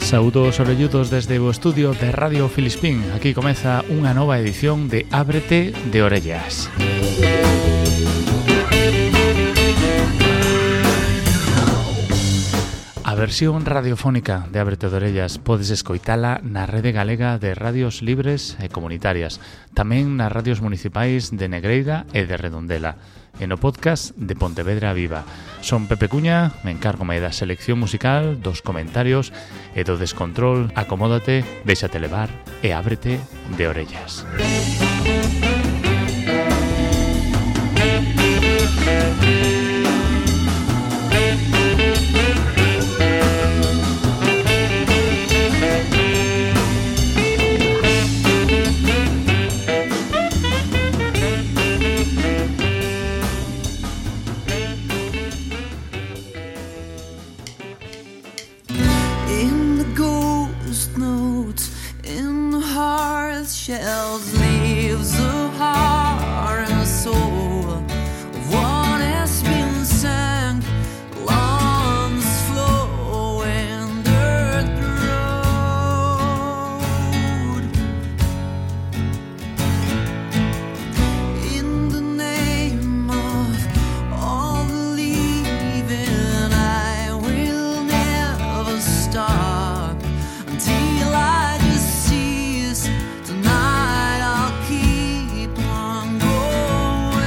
Saúdos orelludos desde o estudio de Radio Filispín. Aquí comeza unha nova edición de Ábrete de Orellas. A versión radiofónica de Ábrete de Orellas podes escoitala na rede galega de radios libres e comunitarias, tamén nas radios municipais de Negreira e de Redondela, e no podcast de Pontevedra Viva. Son Pepe Cuña, me encargo da selección musical, dos comentarios e do descontrol. Acomódate, déxate levar e ábrete de orellas. Shells, leaves of heart and soul of what has been sunk, lawns flow and dirt road. In the name of all believing, I will never stop until I just cease. Tonight I'll keep on going.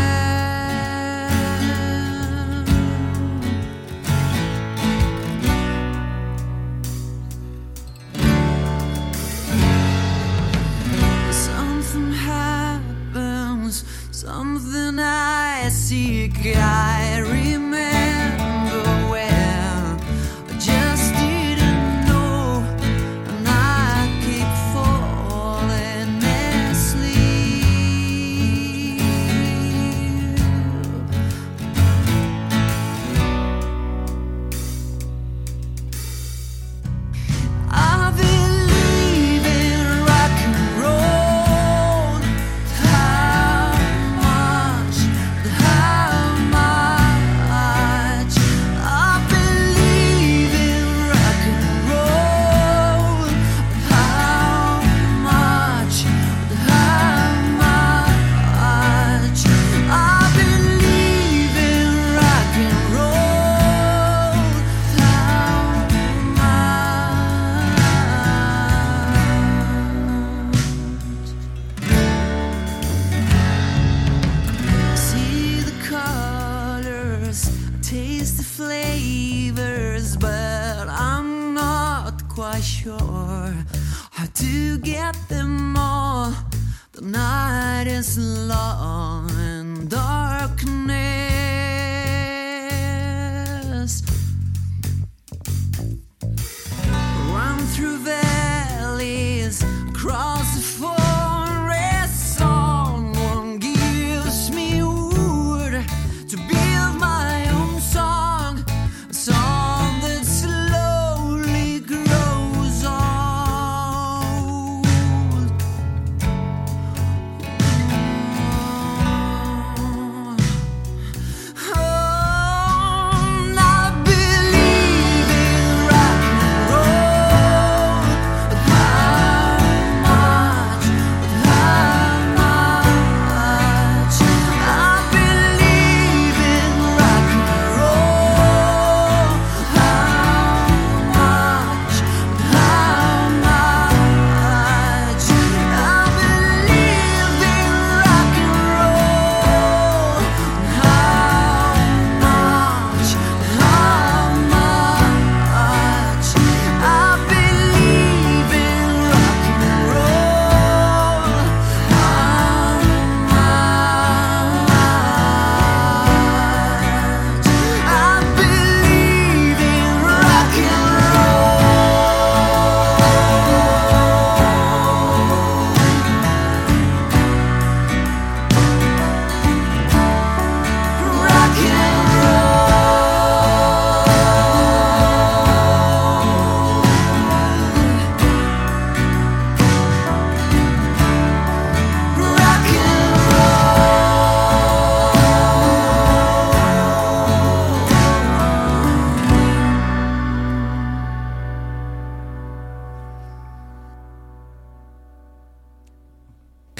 Something happens, something I seek, I remember when I just didn't know, and I keep falling asleep. I believe in rock and roll. How much? I believe in rock and roll. How much? I believe in rock and roll. How much? See the colors, taste the flavors, but I'm not quite sure how to get them all. The night is long and darkness. Run through valleys, across the forest. Someone gives me wood to build my own song, a song that slowly grows old.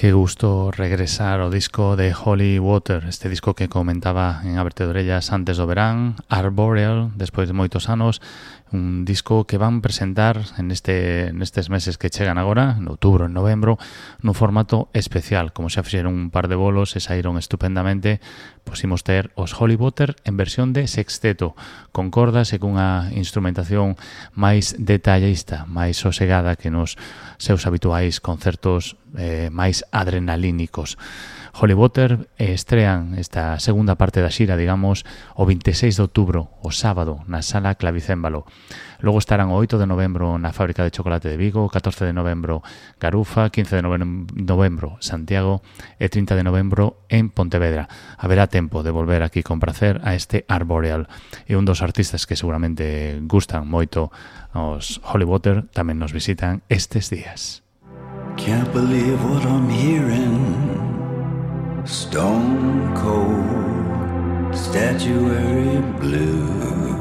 Qué gusto regresar ao disco de Holy Water, este disco que comentaba en Ábrete de Orellas antes do verán, Arboreal, despois de moitos anos, un disco que van presentar nestes meses que chegan agora, en outubro, en novembro, nun formato especial. Como xa fixeron un par de bolos e saíron estupendamente, pois imos ter os Holy Water en versión de sexteto, con cordas e cunha instrumentación máis detallista, máis sosegada que nos seus habituais concertos máis adrenalínicos. Holy Water estrean esta segunda parte da xira, digamos, o 26 de outubro, o sábado, na Sala Clavicémbalo. Logo estarán o 8 de novembro na Fábrica de Chocolate de Vigo, 14 de novembro Garufa, 15 de novembro Santiago e 30 de novembro en Pontevedra. Haberá tempo de volver aquí con prazer a este Arboreal. E un dos artistas que seguramente gustan moito os Holy Water tamén nos visitan estes días. Can't believe what I'm hearing. Stone cold, statuary blue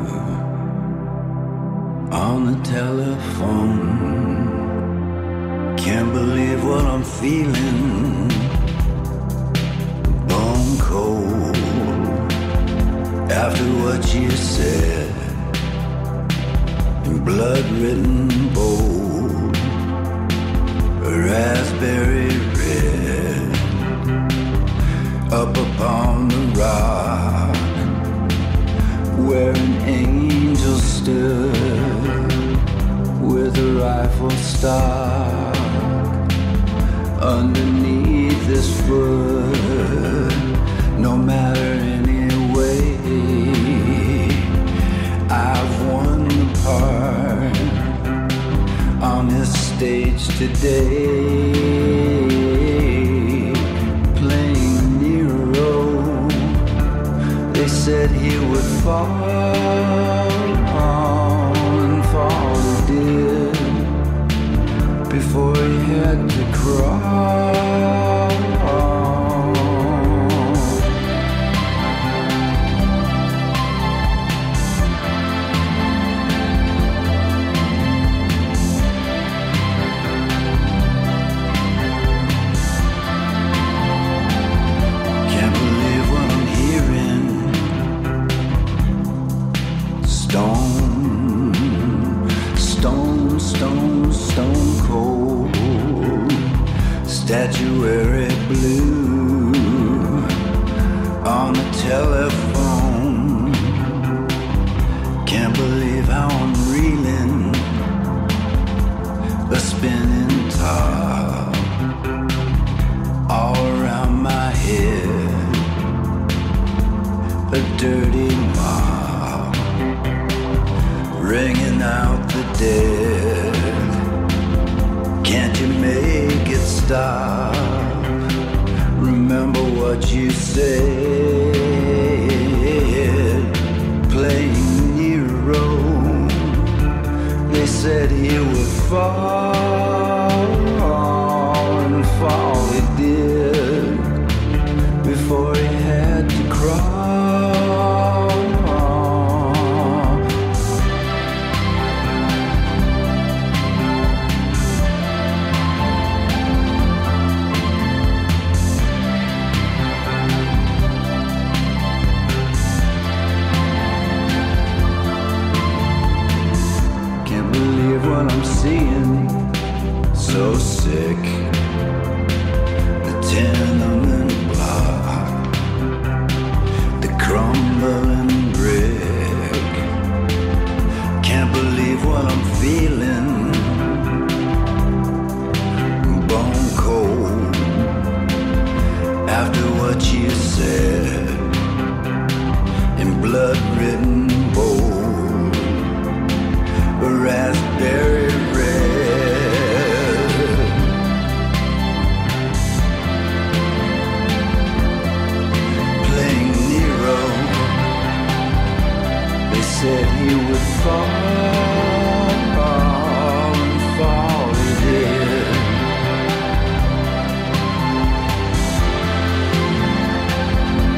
on the telephone. Can't believe what I'm feeling. Bone cold after what you said. In blood written bold, raspberry red. Up upon the rock where an angel stood with a rifle stock underneath his foot. No matter anyway, I've won the part on this stage today. They said he would fall, and fall he did, before he had to crawl. Can't believe what I'm hearing. Stone cold, statuary blue on the telephone. Can't believe how I'm reeling, a spinning top all around my head, a dirty mob ringing out the dead. Can't you make it stop? Remember what you said. Playing Nero, they said he would fall, and fall he did, before he had to crawl. What I'm seeing, so sick. The tenement block, the crumbling brick. Can't believe what I'm feeling. Bone cold after what you said. In blood-ridden bold, raspberry red. Playing Nero, they said he would fall, and fall he did.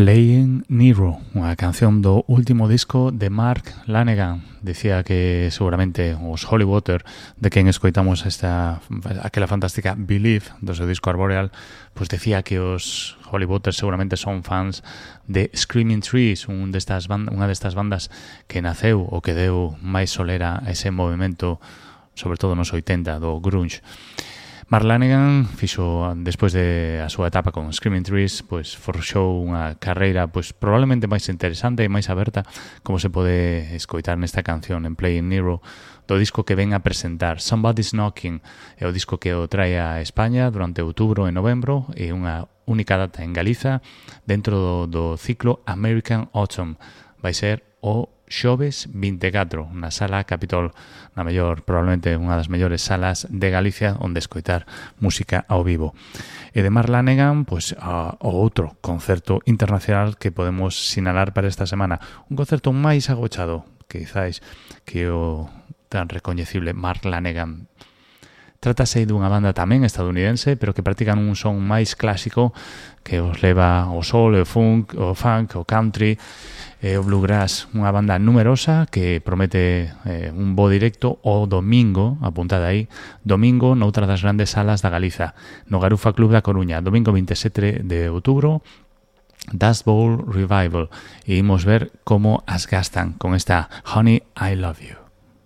Playing Nero, unha canción do último disco de Mark Lanegan. Decía que seguramente os Holy Water, de quen escoitamos aquela fantástica Believe do seu disco Arboreal, pues decía que os Holy Water seguramente son fans de Screaming Trees, unha destas bandas que naceu ou que deu máis solera ese movimento, sobre todo nos 80, do grunge. Mark Lanegan fixo, despois de a súa etapa con Screaming Trees, pois forxou unha carreira pois probablemente máis interesante e máis aberta, como se pode escoitar nesta canción en Playing Nero, do disco que ven a presentar. Somebody's Knocking é o disco que o trae a España durante outubro e novembro, e unha única data en Galiza dentro do ciclo American Autumn. Vai ser o xoves 24 na Sala Capitol, na mellor, probablemente unha das mellores salas de Galicia onde escoitar música ao vivo. E de Mark Lanegan, pois o outro concerto internacional que podemos sinalar para esta semana, un concerto máis agochado, quizáis que o tan recoñecible Mark Lanegan. Trátase dunha banda tamén estadounidense, pero que practican un son máis clásico que os leva ao soul, ao funk, o country, o bluegrass. Unha banda numerosa que promete un bo directo o domingo, apuntada aí, domingo noutra das grandes salas da Galiza, no Garufa Club da Coruña, domingo 27 de outubro, Dust Bowl Revival. E imos ver como as gastan con esta Honey, I Love You.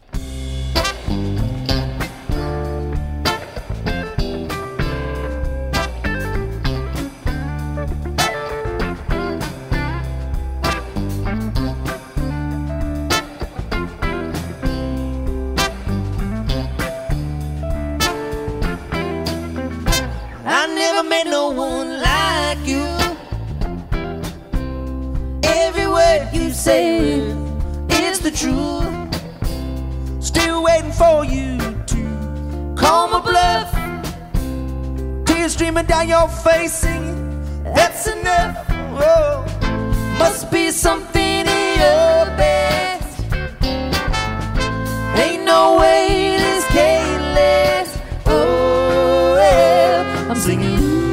It's the truth. Still waiting for you to call my bluff. Tears streaming down your face, singing, that's enough. Oh, must be something in your past. Ain't no way this can't last. Oh, well, I'm singing.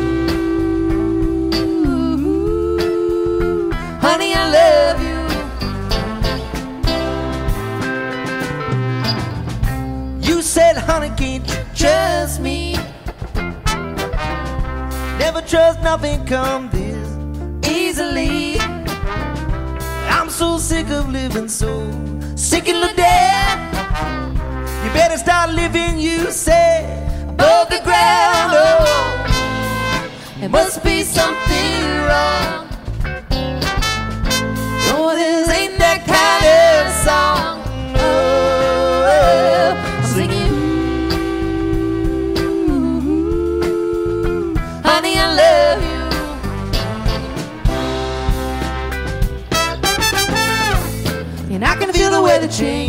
Honey, I love you. You said, honey, can't you trust me? Never trust nothing come this easily. I'm so sick of living, so sick of the death. You better start living, you said, above the ground. Oh, there must be something wrong. No, this ain't that kind of song. Oh, I'm singing, honey, I love you. And I can feel the weather change.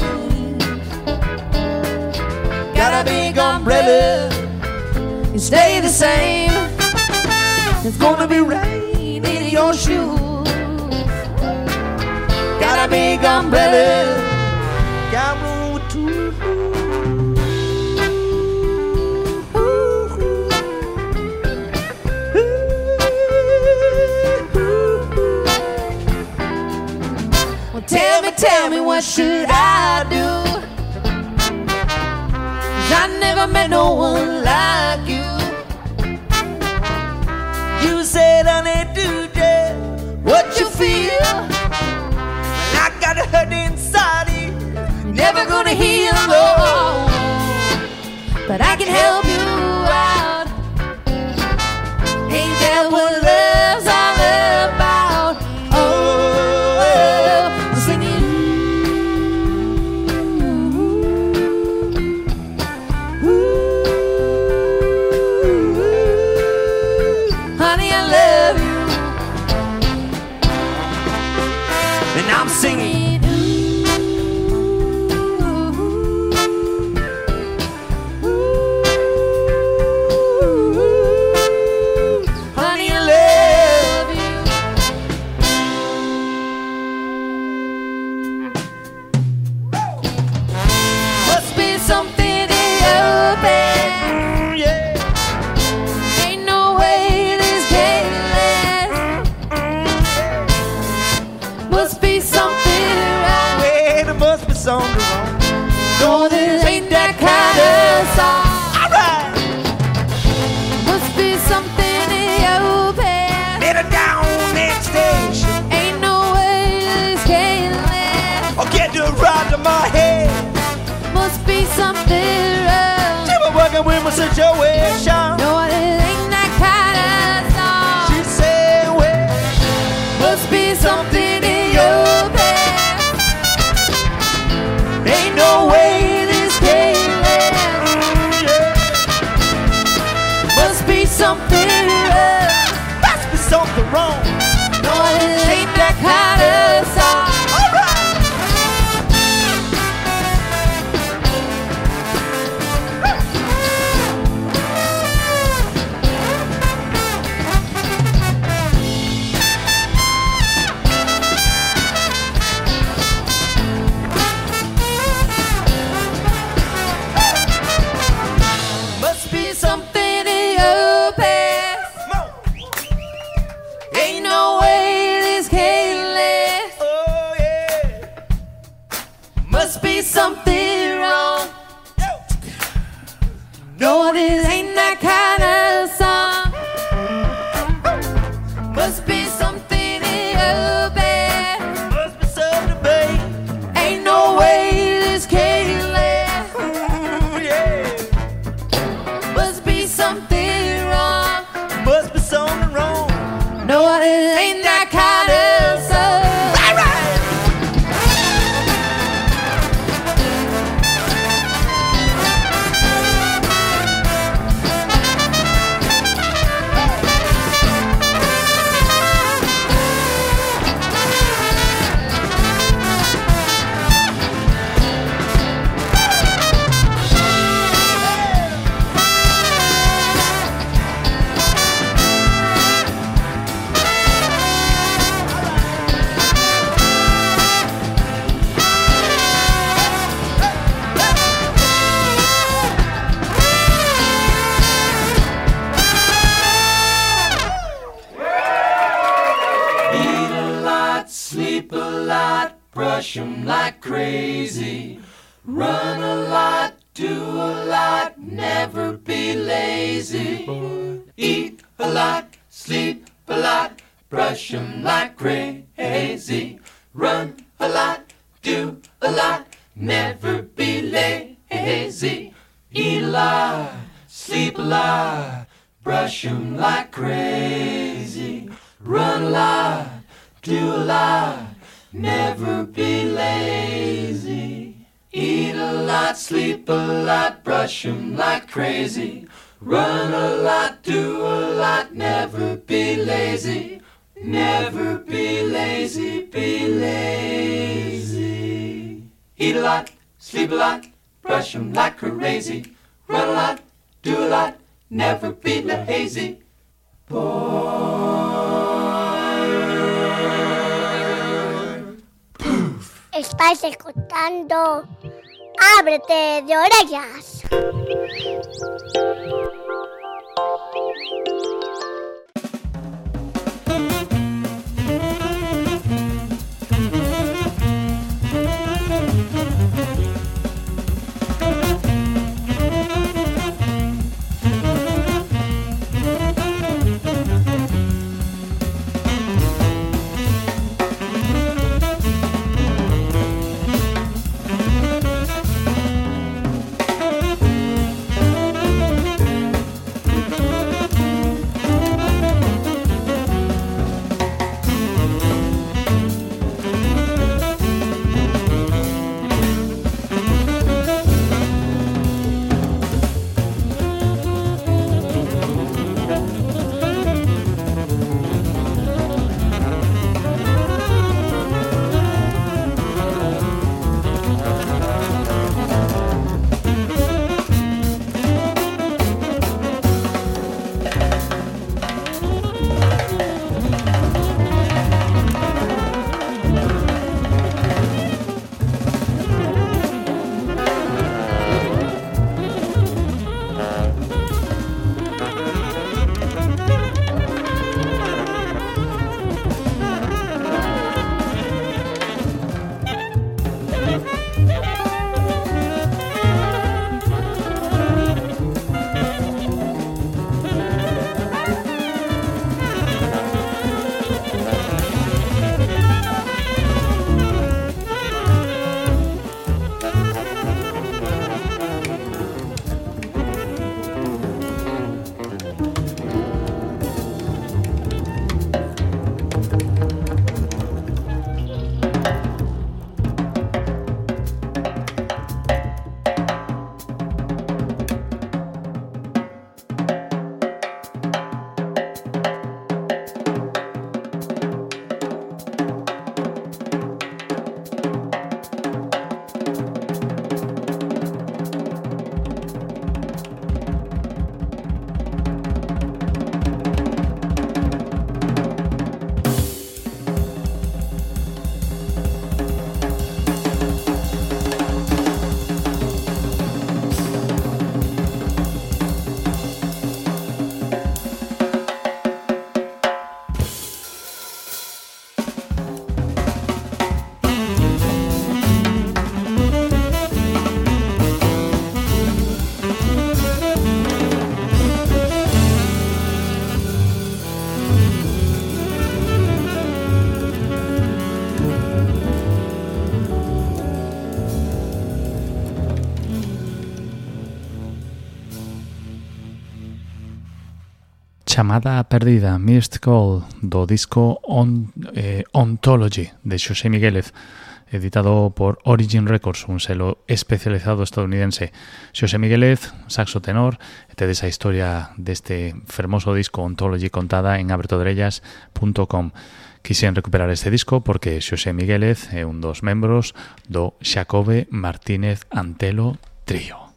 Got a big umbrella, you stay the same. It's gonna be rain in your shoes. Got a big umbrella, got room with two. Well, tell me, what should I do? 'Cause I never met no one like you. You said, honey, do just what you feel. I got a hurt inside it, never gonna heal, no. But I can help you out. Ain't that what love's all about? Oh, I'm singing, honey, I love you. And I'm singing. on the wrong. No, this ain't that kind of song. Alright. Must be something in your past. Better down next station. Ain't no way this can last. I'll get the ride to my head. Must be something wrong. She was working with my situation. No, this ain't that kind of song. She said, well, Must be something in your past. ain't no way this can last. Must be something wrong. Must be something wrong. No, this ain't that kind of song. Alright. Must be something in your past. Ain't no way this can last. Oh yeah. Must be something wrong. No, this ain't that kind of song. Must be something in your past. Must be something, babe. Ain't no way this can last. Ooh, yeah. Must be something wrong. Must be something wrong. No, this ain't that kind of song. Eat a lot, sleep a lot, brush 'em like crazy. Run a lot, do a lot, never be lazy. Eat a lot, sleep a lot, brush 'em like crazy. Run a lot, do a lot, never be lazy. Eat a lot, sleep a lot, brush 'em like crazy. Run a lot, do a lot, never be lazy. Eat a lot, sleep a lot, brush 'em like crazy. Run a lot, do a lot, never be lazy. Never be lazy, be lazy. Eat a lot, sleep a lot, brush 'em like crazy. Run a lot, do a lot, never be lazy. Estáis escuchando Ábrete de orejas. Chamada Perdida, Missed Call, do disco Ontology de Xosé Miguélez, editado por Origin Records, un selo especializado estadounidense. Xosé Miguélez, saxo tenor, e tedes a historia deste fermoso disco Ontology contada en abertodorellas.com. Quixen recuperar este disco porque Xosé Miguélez é un dos membros do Xacobe Martínez Antelo Trío.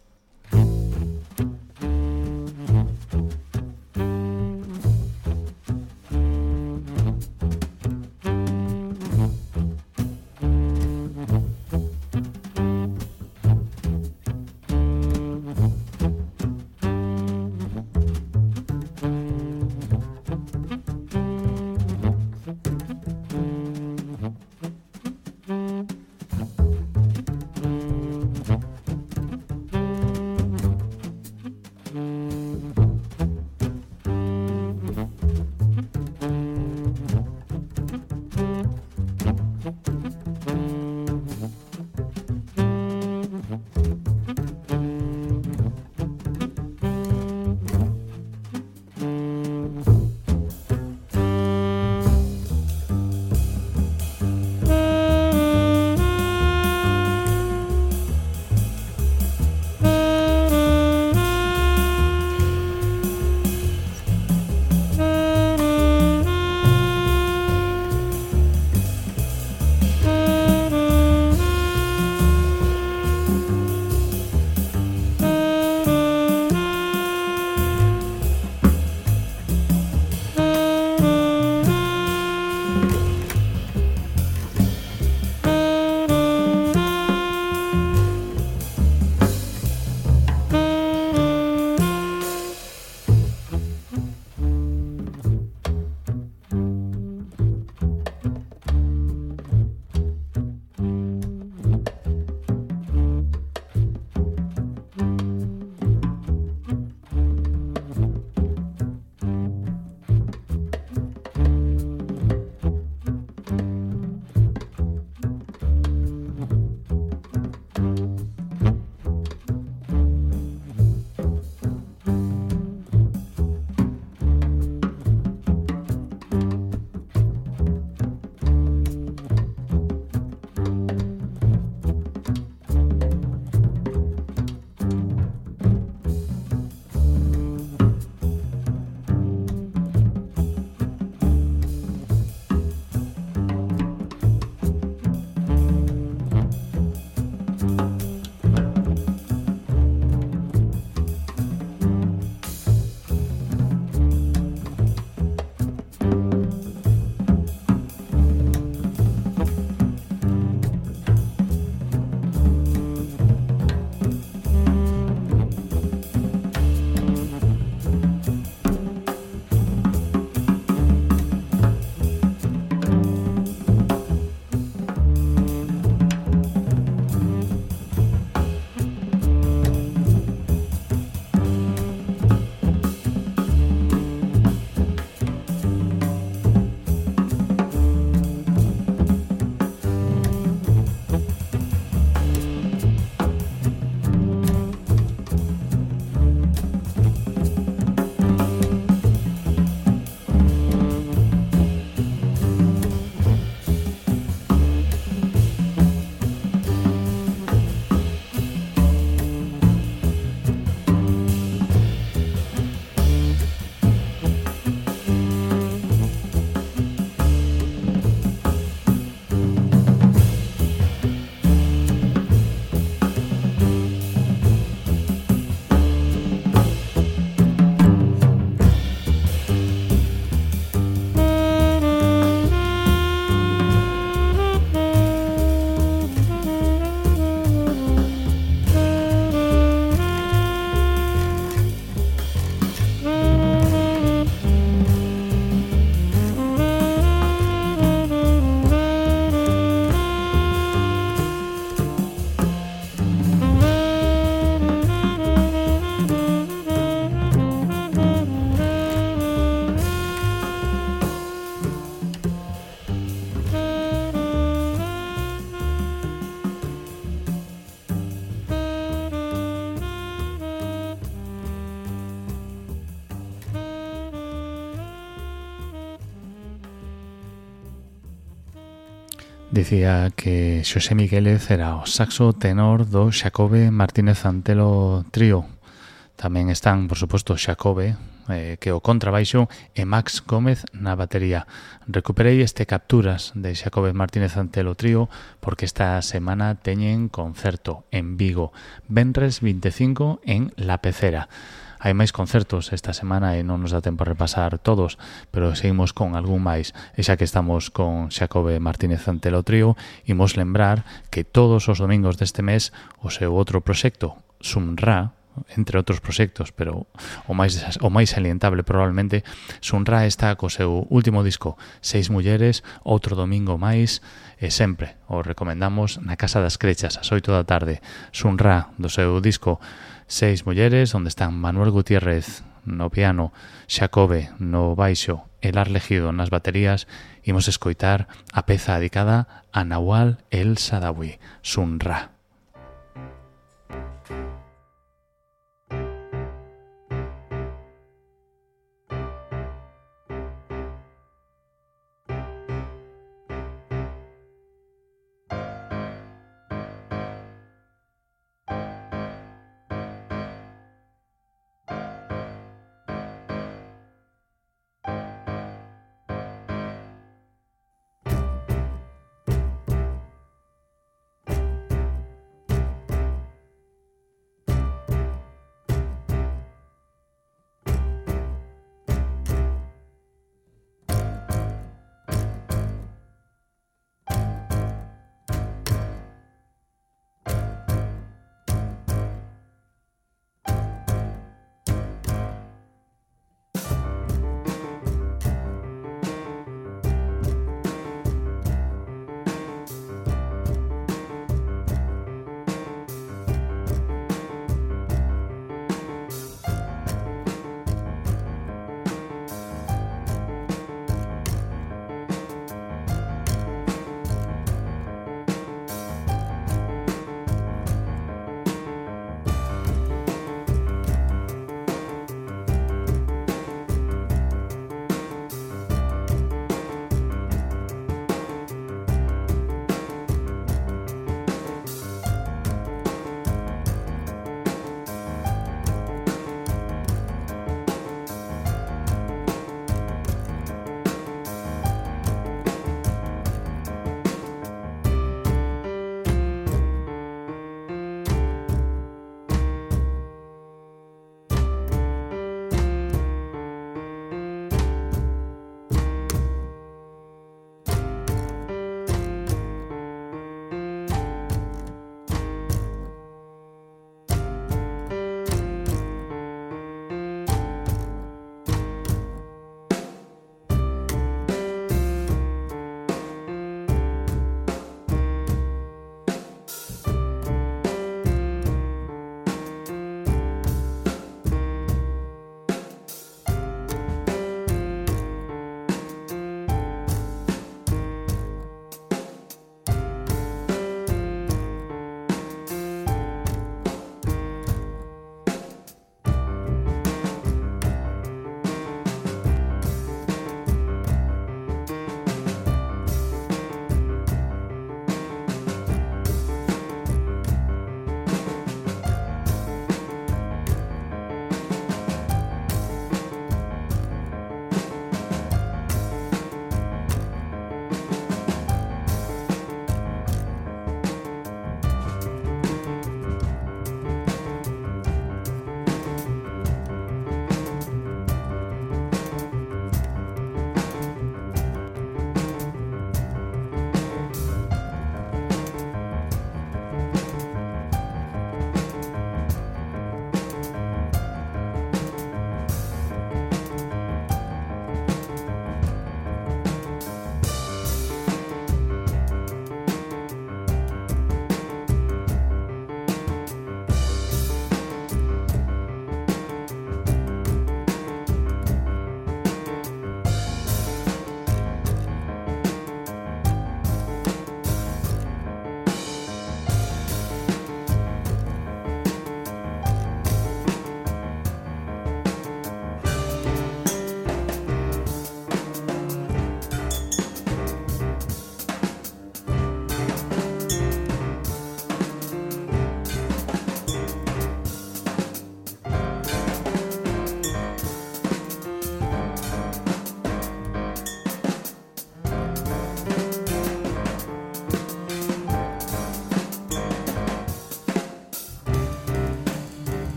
Dicía que Xosé Miguélez era o saxo tenor do Xacobe Martínez Antelo Trío. Tamén están, por suposto, Xacobe, que o contrabaixo, e Max Gómez na batería. Recuperei capturas de Xacobe Martínez Antelo Trío porque esta semana teñen concerto en Vigo, venres 25 en La Pecera. Hai máis concertos esta semana e non nos dá tempo a repasar todos, pero seguimos con algún máis. E xa que estamos con Xacobe Martínez Antelo Trío, imos lembrar que todos os domingos deste mes o seu outro proxecto, Sunra, entre outros proxectos, pero o máis salientable probablemente, Sunra está co seu último disco, 6 mulleres, outro domingo máis, e sempre o recomendamos na Casa das Crechas, ás 8 da tarde. Sunra, do seu disco 6 mulleres, onde están Manuel Gutiérrez no piano, Xacobe no baixo e Lar Legido nas baterías. Imos escoitar a peza dedicada a Nawal El Sadawi, Sunra.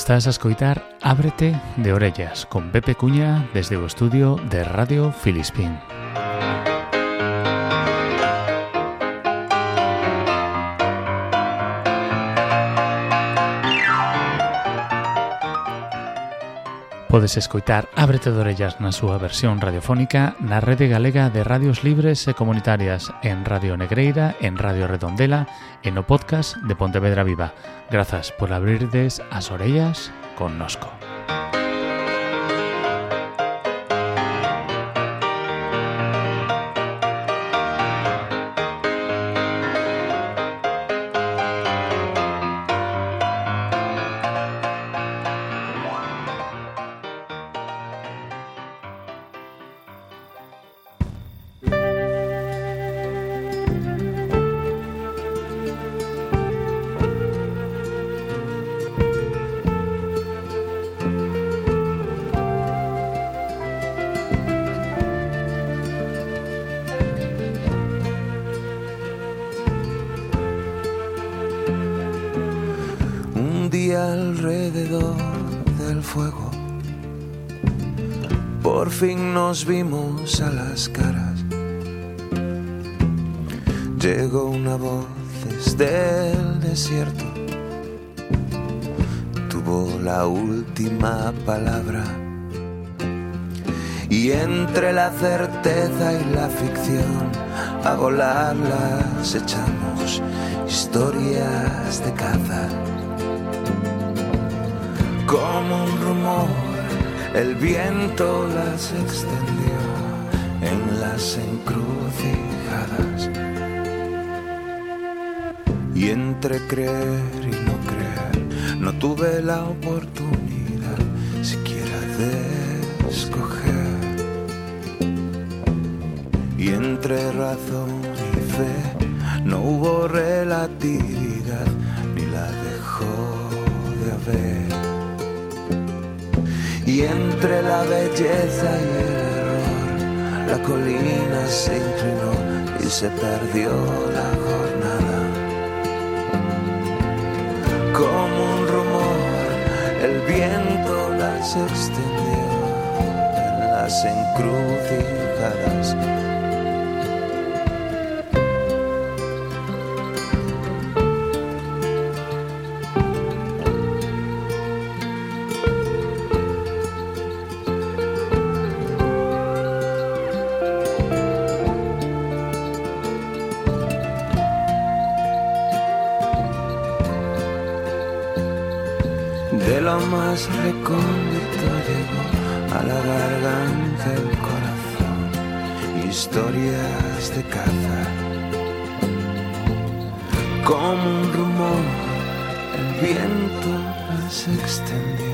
Estás a escoitar Ábrete de Orellas con Pepe Cuña desde o estudio de Radio Filispín. Podes escoitar Ábrete de Orellas na súa versión radiofónica na Rede Galega de Radios Libres e Comunitarias, en Radio Negreira, en Radio Redondela e no podcast de Pontevedra Viva. Grazas por abrirdes as orellas connosco. Alrededor del fuego, por fin nos vimos a las caras. Llegó una voz desde el desierto, tuvo la última palabra, y entre la certeza y la ficción a volar las echamos, historias de caza. Como un rumor, el viento las extendió en las encrucijadas. Y entre creer y no creer, no tuve la oportunidad siquiera de escoger. Y entre razón y fe, no hubo relatividad, ni la dejó de haber. Y entre la belleza y el error, la colina se inclinó y se perdió la jornada. Como un rumor, el viento las extendió en las encrucijadas. De lo más recóndito llegó a la garganta el corazón, historias de caza. Como un rumor, el viento las extendió.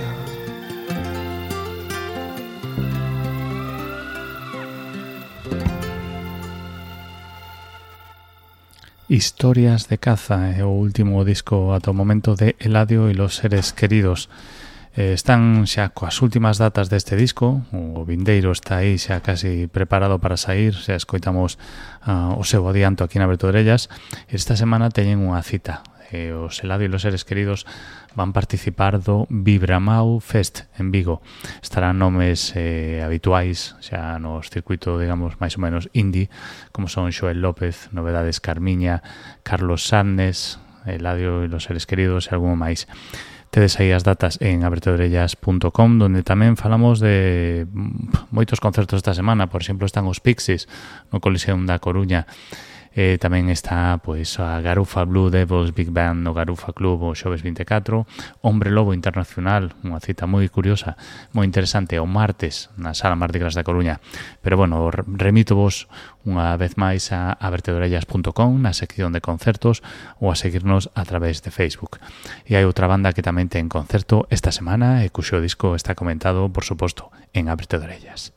Historias de caza é o último disco ata o momento de Eladio e los seres queridos. Están xa coas últimas datas deste disco, o vindeiro está aí xa casi preparado para sair, xa escoitamos o seu adianto aquí na Ábrete de Orellas. Esta semana teñen unha cita. Os Eladio e los seres queridos van participar do Vibramau Fest en Vigo. Estarán nomes habituais xa nos circuito, digamos, máis ou menos indie, como son Xoel López, Novedades Carmiña, Carlos Sánchez, Eladio e los seres queridos e algún máis. Tedes aí as datas en abretedeorellas.com, donde tamén falamos de moitos concertos esta semana. Por exemplo, están os Pixies no Coliseum da Coruña. Tamén está pois a Garufa Blue Devils Big Band no Garufa Club o xoves 24, Hombre Lobo Internacional, unha cita moi curiosa, moi interesante, o martes na Sala Mardi Gras da Coruña. Pero bueno, remito vos unha vez máis a abretedeorellas.com na sección de concertos ou a seguirnos a través de Facebook. E hai outra banda que tamén ten concerto esta semana e cuxo disco está comentado, por suposto, en Ábrete de Orellas.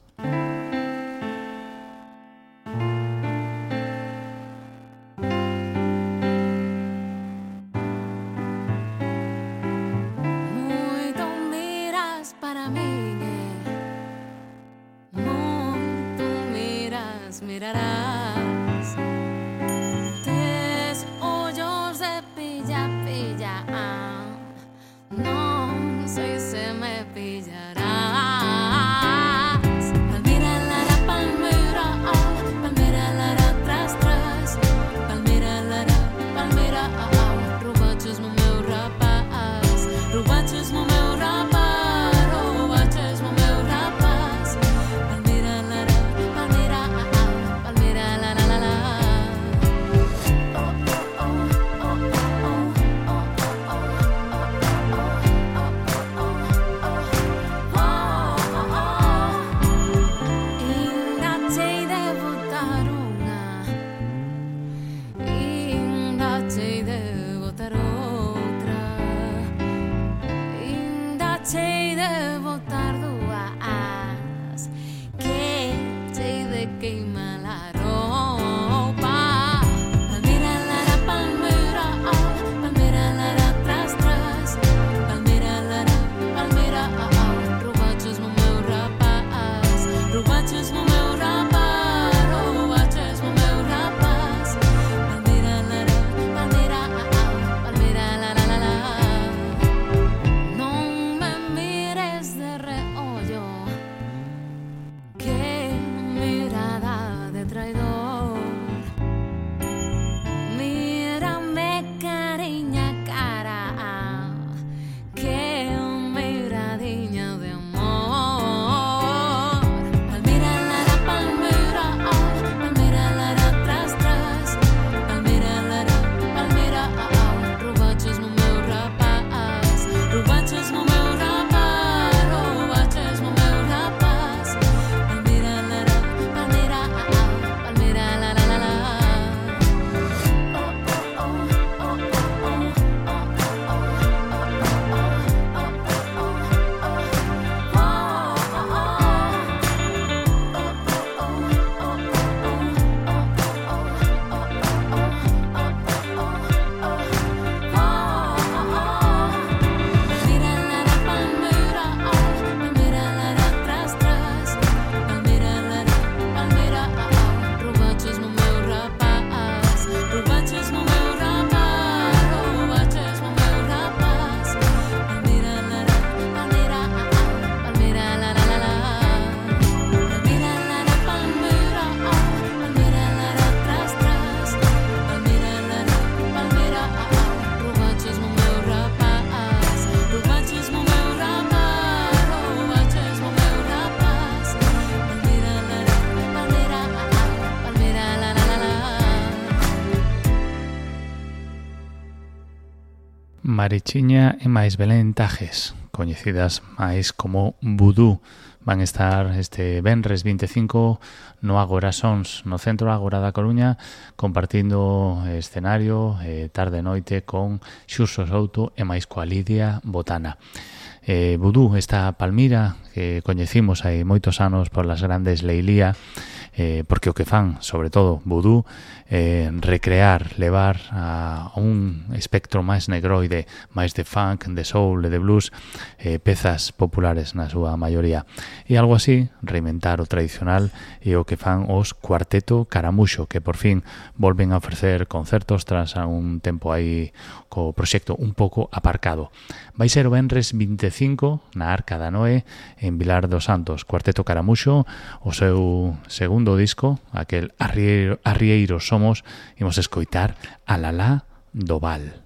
Mirarás tes ollos de pilla, non sei Marichiña e máis Belén Tajes, coñecidas máis como Vudú, van estar este venres 25 no Agora Sons, no Centro Agora da Coruña, compartindo escenario tarde e noite con Xurxo Souto e máis coa Lidia Botana. Vudú, esta Palmira que coñecimos hai moitos anos por las grandes Leilía, porque o que fan, sobre todo Vudú, recrear, levar a un espectro máis negroide, máis de funk, de soul e de blues, pezas populares na súa maioría. E algo así, reinventar o tradicional e o que fan os Cuarteto Caramuxo, que por fin volven a ofrecer concertos tras un tempo aí co proxecto un pouco aparcado. Vai ser o venres 25 na Arca da Noé en Vilar dos Santos. Cuarteto Caramuxo, o seu segundo disco, aquel Arrieiros Somos, imos escoitar a Lalá do Val.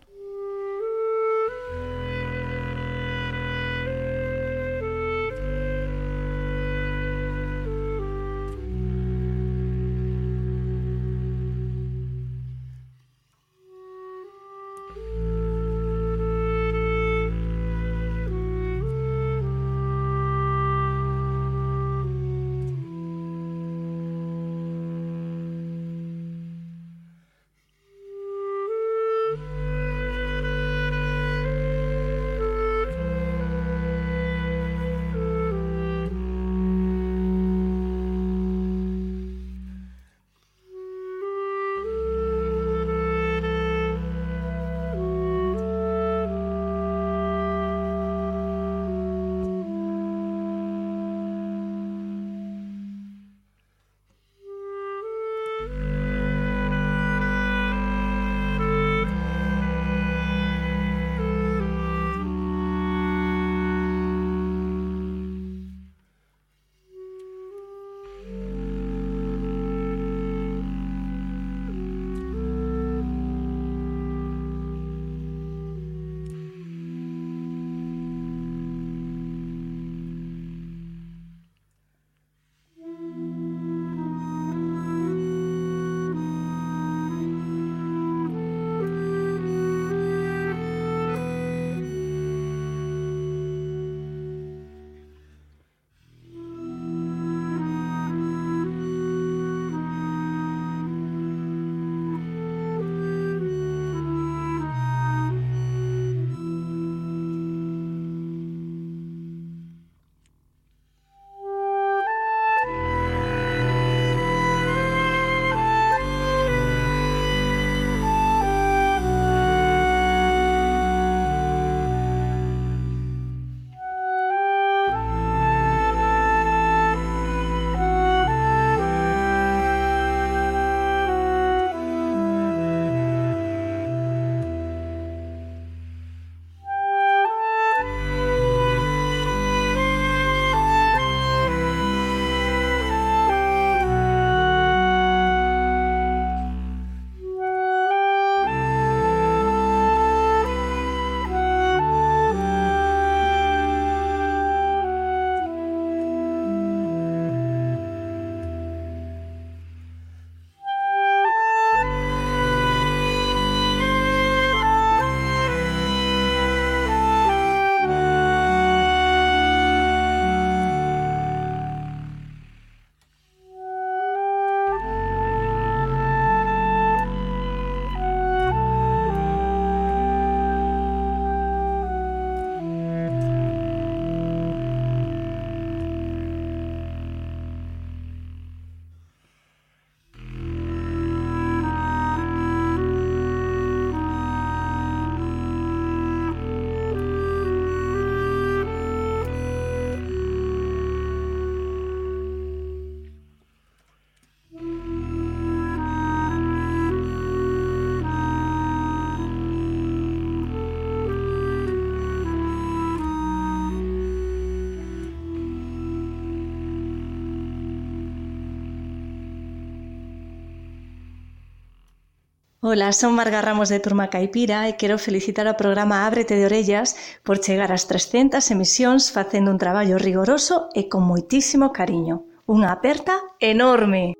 Ola, son Marga Ramos de Turma Caipira e quero felicitar ao programa Ábrete de Orellas por chegar ás 300 emisións facendo un traballo rigoroso e con moitísimo cariño. Unha aperta enorme!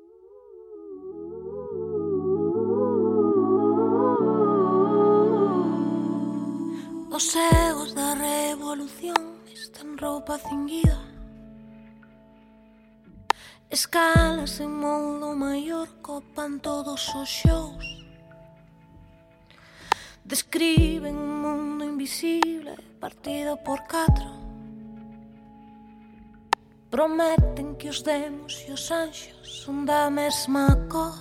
Os egos da revolución están roupa cinguida, escalas en modo maior copan todos os xous. Describen un mundo invisible partido por 4. Prometen que os demos e os anxos son da mesma cor.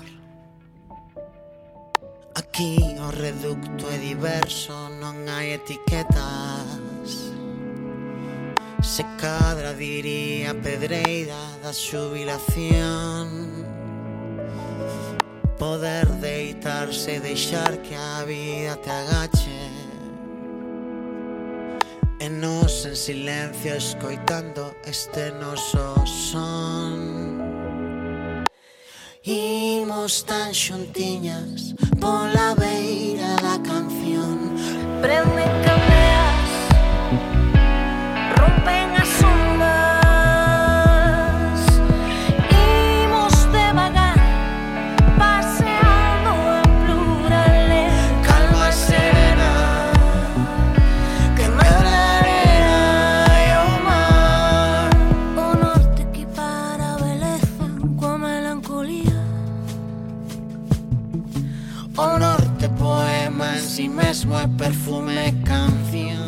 Aquí o reducto é diverso, non hai etiquetas. Se cadra diría Pedreira da xubilación. Poder deitarse e deixar que a vida te agache. E nos en silencio escoitando este noso son. Imos tan xuntiñas pola beira da canción. Prenden candeas, rompen as ondas. Imos devagar, paseando en plural. Calma serena, que medra a arena e o mar. O norte equipara a beleza coa melancolía. O norte poema en si mesmo é perfume e canción.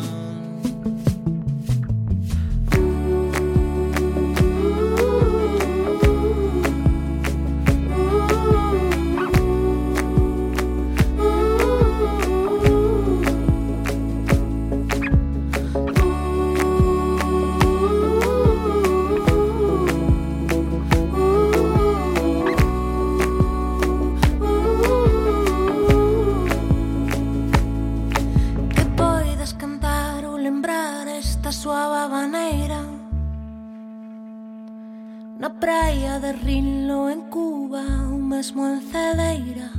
Na praia de Rinlo en Cuba, ou mesmo en Cedeira.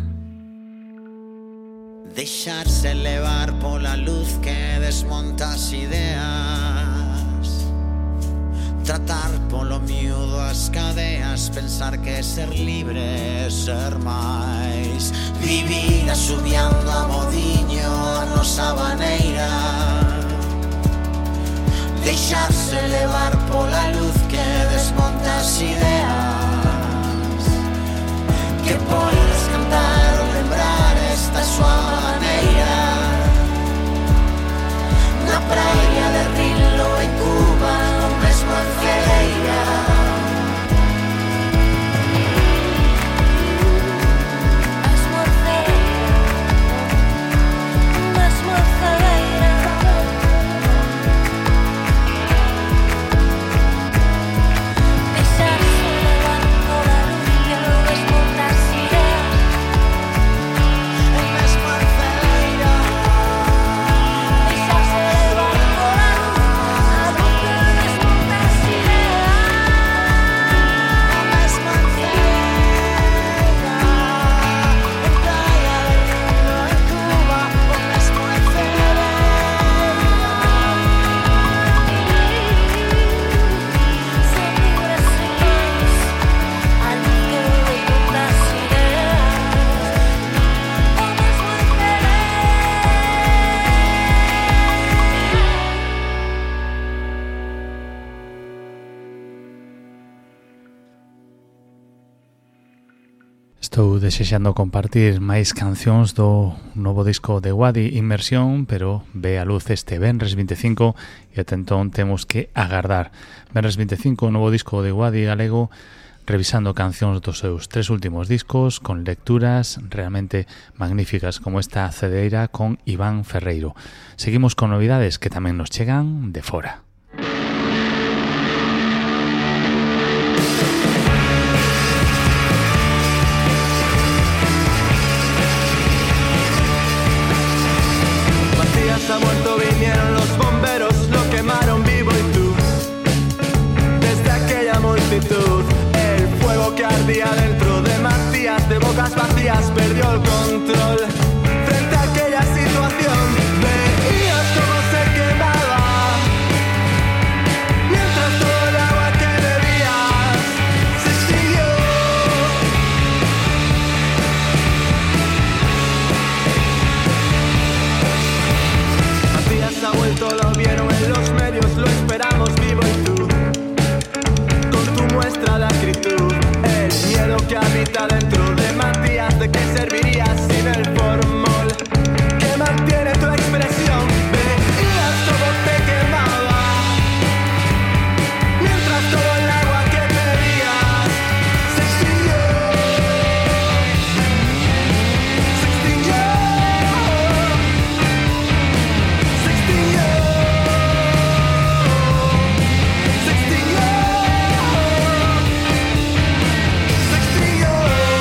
Deixarse levar pola luz que desmonta as ideas. Tratar polo miúdo as cadeas, pensar que ser libre é ser máis. Vivir asubiando a modiño a nosa maneira. Deixarse levar pola luz que desmonta as ideas. Que podes cantar ou lembrar esta súa maneira. Na praia de Rinlo en Cuba, o mesmo en Cedeira. Estou desexando compartir máis cancións do novo disco de Wadi, Inmersión, pero ve a luz este Venres 25 e ata entón temos que agardar. Venres 25, o novo disco de Wadi galego, revisando cancións dos seus 3 últimos discos con lecturas realmente magníficas como esta Cedeira con Iván Ferreiro. Seguimos con novidades que tamén nos chegan de fora. Ha muerto, vinieron los bomberos, lo quemaron vivo y tú. Desde aquella multitud, el fuego que ardía dentro de Matías, de bocas vacías, perdió el control. virtud. El miedo que habita dentro de Matías, ¿de qué serviría sin el formol que mantiene tu expresión? Veías cómo te quemaba, mientras todo el agua que pedías se extinguió. Se extinguió. Se extinguió. Se extinguió. Se extinguió.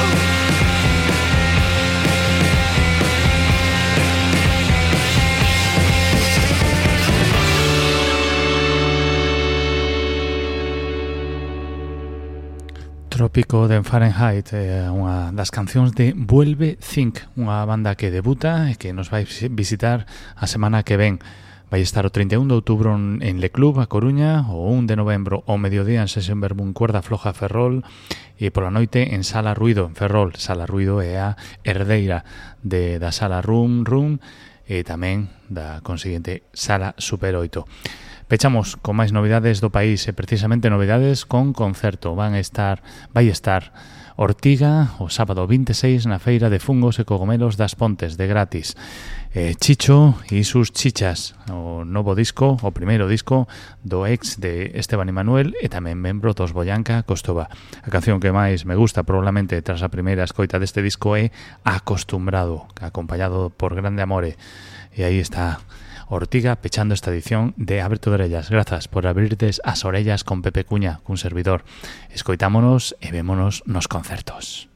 Trópico de Fahrenheit, unha das cancións de Vuelve Zinc, unha banda que debuta e que nos vai visitar a semana que ven. Vai estar o 31 de outubro en Le Club, a Coruña, o 1 de novembro ao mediodía en Sesión Verbún Cuerda Floja Ferrol e pola noite en Sala Ruido, en Ferrol. Sala Ruido é a herdeira da Sala Room e tamén da consiguiente Sala Super 8. Pechamos con máis novidades do país e precisamente novidades con concerto. Vai estar Ortiga o sábado 26 na Feira de Fungos e Cogomelos das Pontes de gratis. Chicho e sus chichas, o novo disco, o primeiro disco do ex de Esteban Emanuel e tamén membro dos Boyanca Costova. A canción que máis me gusta probablemente tras a primeira escoita deste disco é Acostumbrado, acompañado por Grande Amore. E aí está Ortiga pechando esta edición de Ábrete de Orellas. Grazas por abrirtes as orellas con Pepe Cuña, cun servidor. Escoitámonos e vémonos nos concertos.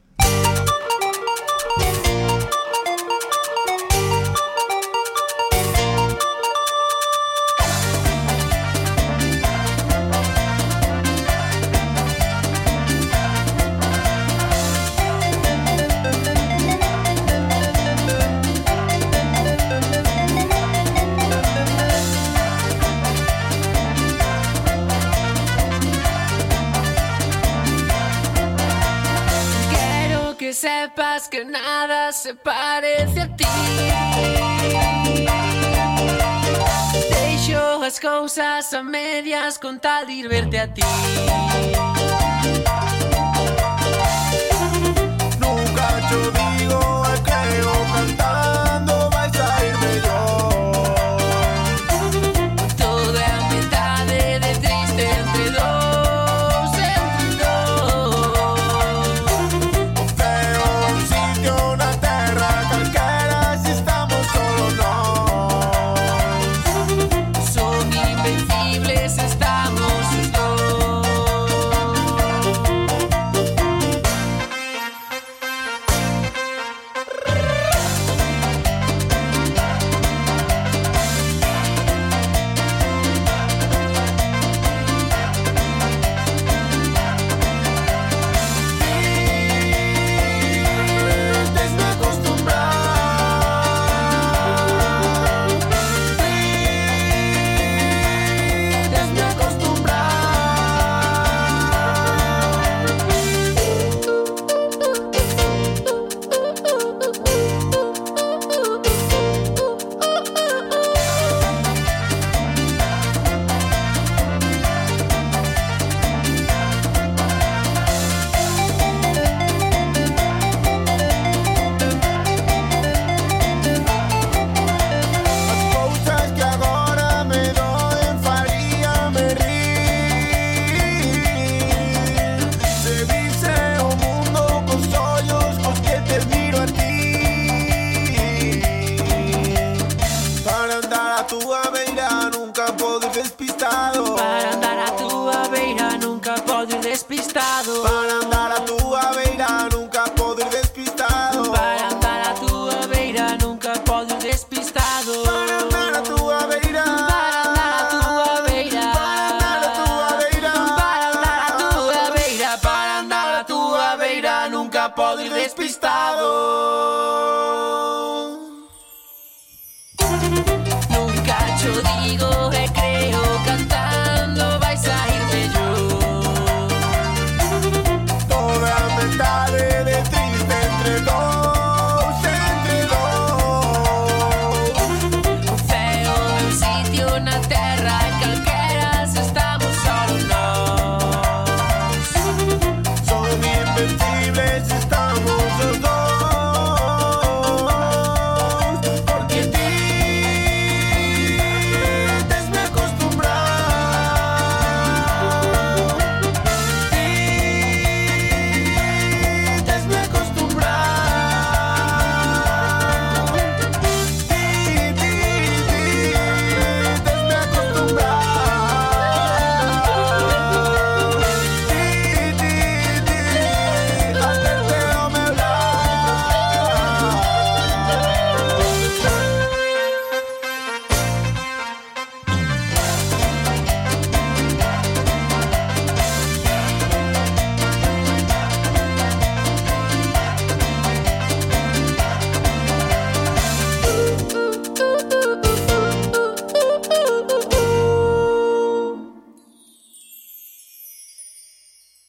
Sepas que nada se parece a ti. Deixo as cousas a medias con tal de ir verte a ti. Nunca yo digo, creo cantando vais a ir mellor. Todo é a metade de triste entre dous, entre dous. Veo un sitio na terra calquera si estamos solo nós. Son invencibles, estamos os dous. Desde acostumbrar, desde acostumbrar. As cousas que agora me doen faríame rir. Se vise o mundo cos ollos cos que te miro a ti. Para andar a túa beira nunca podes despistado. Para andar